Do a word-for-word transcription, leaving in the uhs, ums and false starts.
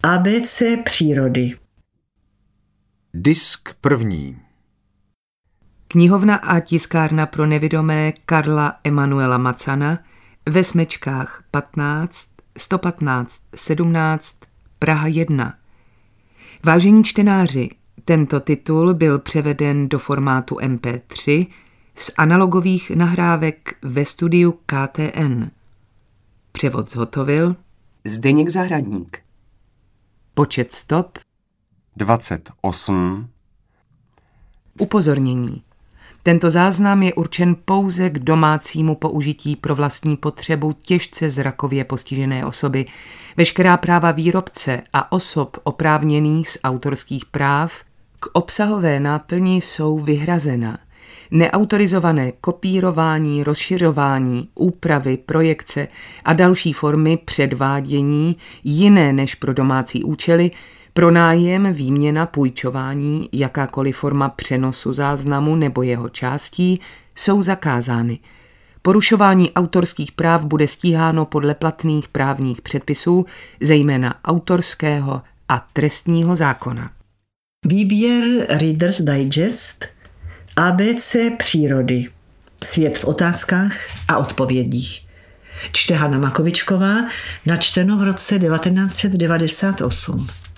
A B C přírody. Disk první. Knihovna a tiskárna pro nevidomé Karla Emanuela Macana ve Smečkách patnáct, sto patnáct, sedmnáct, Praha jedna. Vážení čtenáři, tento titul byl převeden do formátu em pé tři z analogových nahrávek ve studiu K T N. Převod zhotovil Zdeněk Zahradník. Počet stop dvacet osm. Upozornění. Tento záznam je určen pouze k domácímu použití pro vlastní potřebu těžce zrakově postižené osoby. Veškerá práva výrobce a osob oprávněných z autorských práv k obsahové náplni jsou vyhrazena. Neautorizované kopírování, rozšiřování, úpravy, projekce a další formy předvádění jiné než pro domácí účely, pronájem, výměna, půjčování, jakákoliv forma přenosu záznamu nebo jeho částí jsou zakázány. Porušování autorských práv bude stíháno podle platných právních předpisů, zejména autorského a trestního zákona. Výběr Reader's Digest. A B C přírody. Svět v otázkách a odpovědích. Čte Hana Makovičková, načteno v roce devatenáct set devadesát osm.